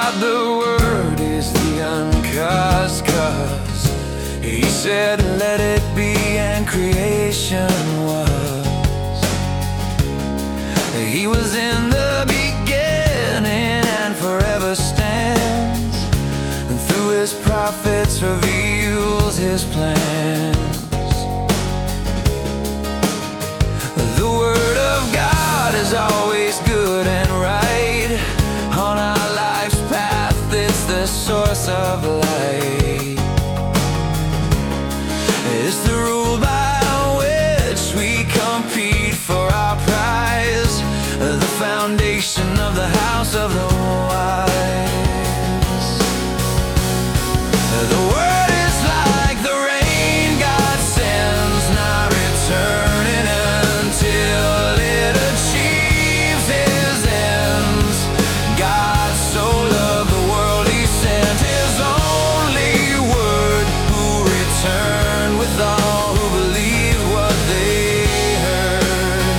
God, the Word is the uncast cause. He said, let it be, and creation was. He was in the beginning and forever stands, and through his prophets reveals his plans. The Word of God is always good and right. On our life's path, it's the source of light. It's the rule by which we compete for our prize, the foundation of the house of the wise. The Word is like the rain God sends, not returning until it achieves his ends. God so loved the world, he sent his only Word, who returned with all who believed what they heard.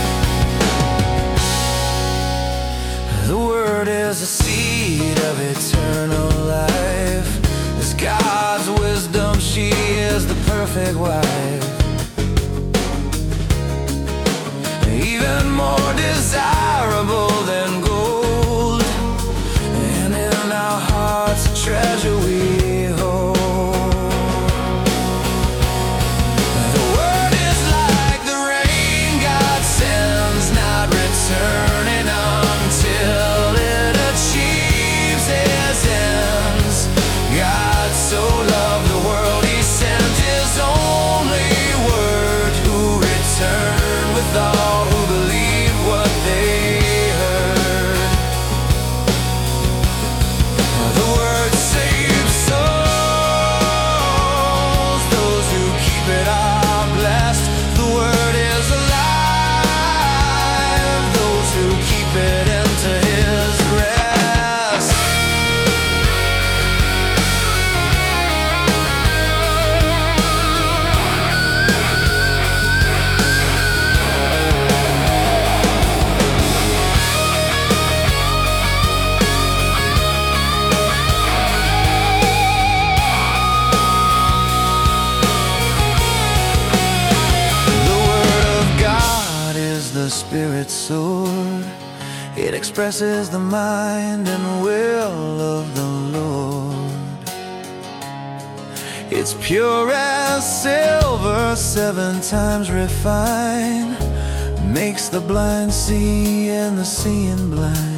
The Word is the seed of eternal life. It's God's wisdom, she is the perfect wife. Even more desirable than gold, and in our hearts a treasure we hold. The Word is like the rain God sends, not returning until it achieves his ends. God so loved the world, he sent his only Word, who returned with all who believed what they heard. The Word saves souls, those who keep it are blessed. The Word is alive, those who keep it into his rest. The Word of God is the Spirit's sword. It expresses the mind and will of the Lord. It's pure as silver, 7 times refined, makes the blind see and the seeing blind.